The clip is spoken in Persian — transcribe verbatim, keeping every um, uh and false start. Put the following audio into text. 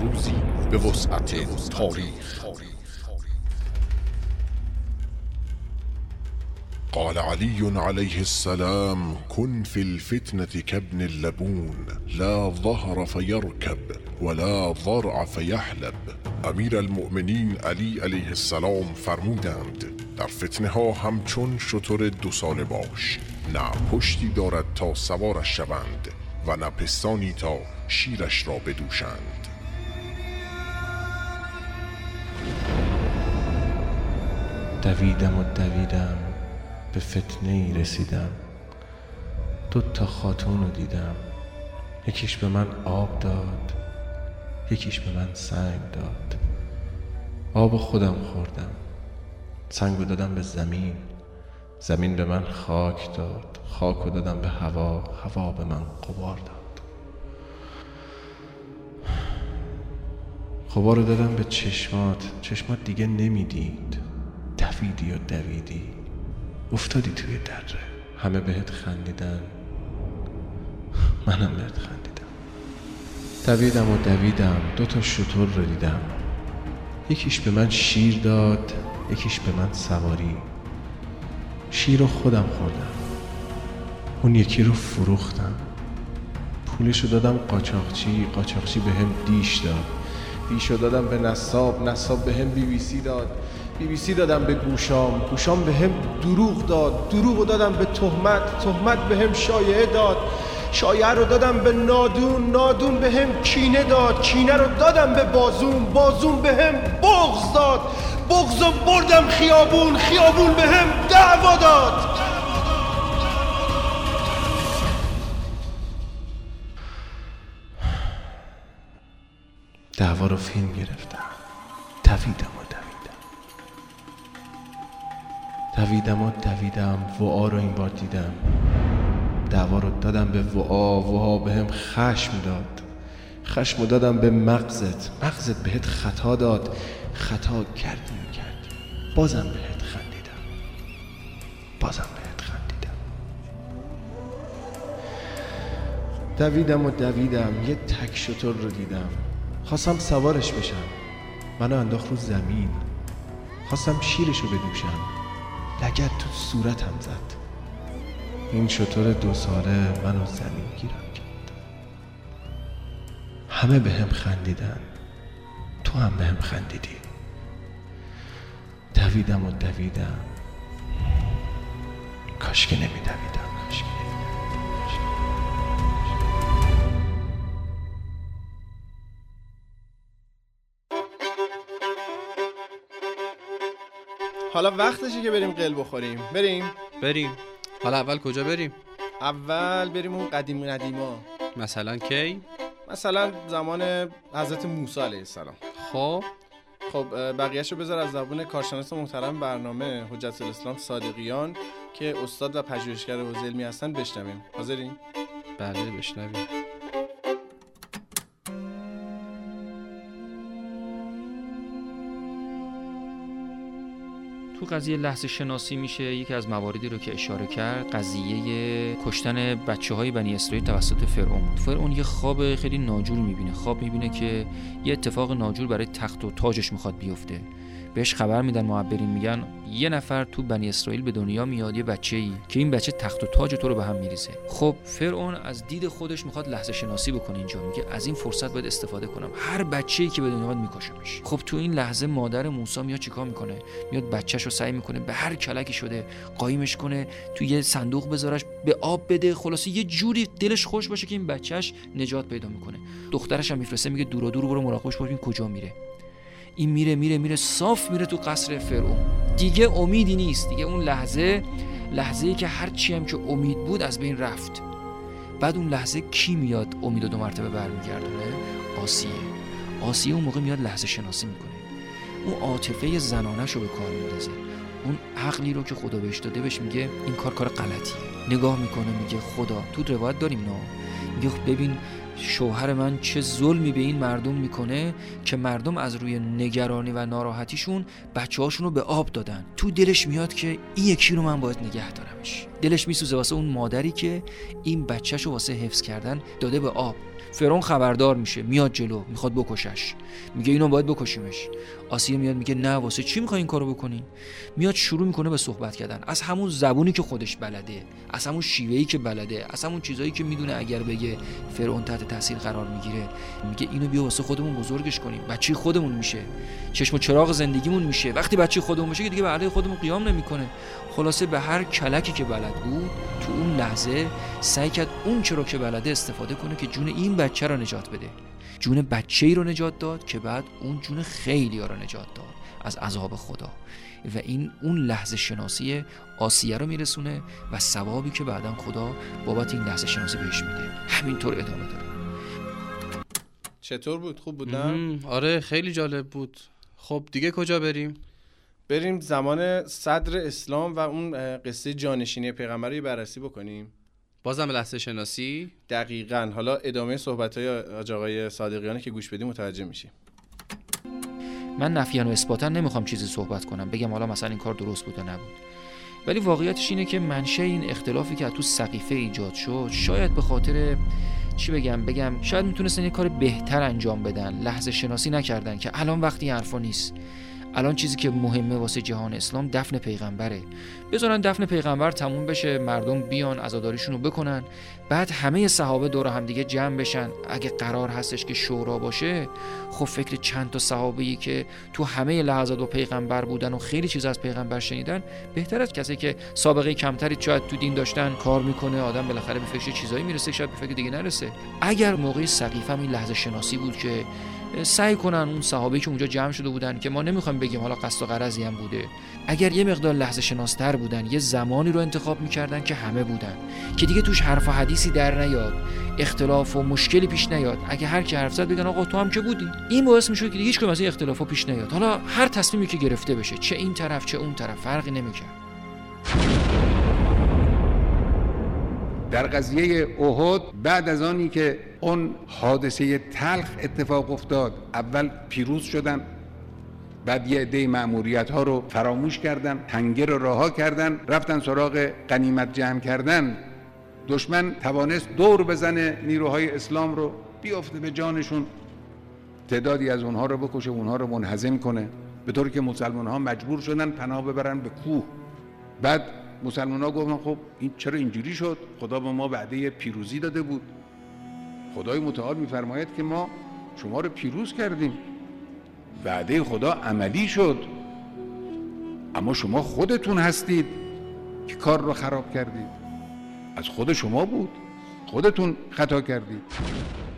روزی به وسعت تاریخ. قال علی علیه السلام: کن فی الفتنة کابن اللبون، لا ظهر فیرکب ولا ضرع فیحلب. امیر المؤمنین علی علیه السلام فرمودند: در فتنه ها همچون شتر دو ساله باش، نه پشتی دارد تا سوارش شوند و نه پستانی تا شیرش را بدوشند. دویدم و دویدم به فتنه ای رسیدم، دو تا خاتون رو دیدم، یکیش به من آب داد، یکیش به من سنگ داد. آب خودم خوردم، سنگ رو دادم به زمین، زمین به من خاک داد، خاک رو دادم به هوا، هوا به من غبار داد. غبار رو دادم به چشمات، چشمات دیگه نمیدید، دویدی و دویدی، افتادی توی دره. همه بهت خندیدن، منم بهت خندیدم. دویدم و دویدم، دو تا شتر رو دیدم، یکیش به من شیر داد، یکیش به من سواری. شیر رو خودم خوردم، اون یکی رو فروختم، پولش رو دادم قاچاقچی، قاچاقچی به هم دیش داد، دیش رو دادم به نصاب، نصاب به هم بی بی سی داد، بی بی سی دادم به گوشام، گوشام به هم دروغ داد، دروغ رو دادم به تهمت، تهمت به هم شایعه داد، شایعه رو دادم به نادون، نادون به هم کینه داد، کینه رو دادم به بازون، بازون به هم بغض داد، بغض رو بردم خیابون، خیابون به هم دعوا داد. دعوا رو فیلم گرفتم، دویدم و دویدم دویدم و دویدم وعا رو این بار دیدم، دعوا رو دادم به وعا، وعا به هم خشم داد، خشم رو دادم به مغزت، مغزت بهت خطا داد، خطا کردی و کردی، بازم بهت خندیدم، بازم بهت خندیدم. دویدم و دویدم، یه تک شتر رو دیدم، خواستم سوارش بشم، منو انداخت رو زمین، خواستم شیرشو بدوشم، لگد تو صورتم زد. این شتر دو ساله منو زمین گیرم کرد. همه به هم خندیدن، تو هم به هم خندیدی. دویدم و دویدم، کاش که نمی دویدم، کاش که نمی دویدم. حالا وقتشه که بریم قل بخوریم. بریم بریم. حالا اول کجا بریم؟ اول بریم اون قدیم قدیما. مثلا کی؟ مثلا زمان حضرت موسی علیه السلام. خب خب بقیه‌شو بذار از زبون کارشناس محترم برنامه حجت الاسلام صادقیان که استاد و پژوهشگر حوزه علمی هستن بشنویم. حاضرین؟ بله بشنویم. تو قضیه لحظه شناسی میشه یکی از مواردی رو که اشاره کرد قضیه کشتن بچه‌های بنی اسرائیل توسط فرعون بود. فرعون یه خواب خیلی ناجور میبینه، خواب میبینه که یه اتفاق ناجور برای تخت و تاجش میخواد بیفته. بهش خبر میدن معبرین، میگن یه نفر تو بنی اسرائیل به دنیا میاد، یه بچه‌ای که این بچه تخت و تاج تو رو به هم میریزه. خب فرعون از دید خودش میخواد لحظه شناسی بکنه، اینجا میگه از این فرصت باید استفاده کنم، هر بچه‌ای که به دنیا میاد میکشمش. خب تو این لحظه مادر موسی میاد چیکار میکنه؟ میاد بچه‌شو سعی میکنه به هر کلکی شده قایمش کنه، تو یه صندوق بذارش، به آب بده، خلاصه یه جوری دلش خوش باشه که این بچه‌ش نجات پیدا میکنه. دخترش هم میفرسته، میگه دورا دور برو مراقبش باش ببین کجا میره. این میره میره میره صاف میره تو قصر فرعون. دیگه امیدی نیست، دیگه اون لحظه لحظه‌ای که هر چی هم که امید بود از بین رفت. بعد اون لحظه کی میاد امید دو مرتبه برمیگردونه؟ آسیه. آسیه اون موقع میاد لحظه شناسی میکنه، اون عاطفه زنانه‌شو به کار میندازه، اون عقلی رو که خدا بهش داده بهش میگه این کار کار غلطیه. نگاه میکنه میگه خدا، تو روایت داریم نه، میگه ببین شوهر من چه ظلمی به این مردم میکنه که مردم از روی نگرانی و ناراحتیشون بچه‌هاشون رو به آب دادن. تو دلش میاد که این یکی رو من باید نگه دارمش. دلش میسوزه واسه اون مادری که این بچه‌شو واسه حفظ کردن داده به آب. فرعون خبردار میشه، میاد جلو، میخواد بکشش، میگه اینو باید بکشیمش. آسیه میاد میگه نه، واسه چی میخوای این کارو بکنی؟ میاد شروع میکنه به صحبت کردن از همون زبونی که خودش بلده، از همون شیوهی که بلده، از همون چیزایی که میدونه اگر بگه فرعون تحت تاثیر قرار میگیره. میگه اینو بیا واسه خودمون بزرگش کنیم، بچه خودمون میشه، چشم و چراغ زندگیمون میشه. وقتی بچه خودمون میشه که دیگه به علیه خودمون قیام نمیکنه. خلاصه به هر کلکی که بلد بود تو اون لحظه سعی کرد اون چرا که بلده استفاده کنه که جون این بچه رو نجات بده. جون بچه‌ای رو نجات داد که بعد اون جون خیلی ها رو نجات داد از عذاب خدا. و این اون لحظه شناسی آسیه رو میرسونه و ثوابی که بعداً خدا بابت این لحظه شناسی بهش میده. همینطور ادامه داره. چطور بود؟ خوب بود نه؟ آره خیلی جالب بود. خب دیگه کجا بریم؟ بریم زمان صدر اسلام و اون قصه جانشینی پیغمبر رو بررسی بکنیم. بازم لحظه شناسی؟ دقیقاً. حالا ادامه صحبت‌های آقای صادقیان که گوش بدیم متوجه میشیم. من نفیان و اثباتاً نمیخوام چیزی صحبت کنم بگم حالا مثلا این کار درست بود یا نبود، ولی واقعیتش اینه که منشأ این اختلافی که تو سقیفه ایجاد شد شاید به خاطر چی بگم بگم شاید میتونستن یه کار بهتر انجام بدن، لحظه شناسی نکردن که الان وقتی حرفا نیست. الان چیزی که مهمه واسه جهان اسلام دفن پیغمبره. بذارن دفن پیغمبر تموم بشه، مردم بیان عزاداریشون رو بکنن، بعد همه صحابه دور هم دیگه جمع بشن. اگه قرار هستش که شورا باشه، خب فکر چند تا صحابه‌ای که تو همه لحظات با پیغمبر بودن و خیلی چیز از پیغمبر شنیدن، بهتر از کسی که سابقه کمتری شاید تو دین داشتن کار میکنه. آدم بالاخره به فکر چیزایی میرسه، شاید به فکر دیگه نرسه. اگر موقع سقیفه هم این لحظه شناسی بود که سعی کنن اون صحابه‌ای که اونجا جمع شده بودن که ما نمیخوایم بگیم حالا قصد و غرضی هم بوده، اگر یه مقدار لحظه شناستر بودن، یه زمانی رو انتخاب میکردن که همه بودن، که دیگه توش حرف و حدیثی در نیاد، اختلاف و مشکلی پیش نیاد. اگه هر کی حرف زد بگن آقا تو هم که بودی، این باعث میشه که دیگه هیچ کدوم از این اختلافا پیش نیاد. حالا هر تصمیمی که گرفته بشه، چه این طرف چه اون طرف، فرقی نمیکنه. در قضیه احد بعد از آنی که اون حادثه تلخ اتفاق افتاد، اول پیروز شدن، بعد یه عده مأموریت ها رو فراموش کردن، تنگه رو رها کردن، رفتن سراغ غنیمت جمع کردن. دشمن توانست دور بزنه نیروهای اسلام رو، بیافته به جانشون، تعدادی از اونها رو بکشه، اونها رو منهزم کنه، به طوری که مسلمان ها مجبور شدن پناه ببرن به کوه. بعد مسلمان ها گفتن خب این چرا اینجوری شد؟ خدا به ما وعده پیروزی داده بود. خدای متعال میفرماید که ما شما رو پیروز کردیم، وعده خدا عملی شد، اما شما خودتون هستید که کار رو خراب کردید. از خود شما بود، خودتون خطا کردید.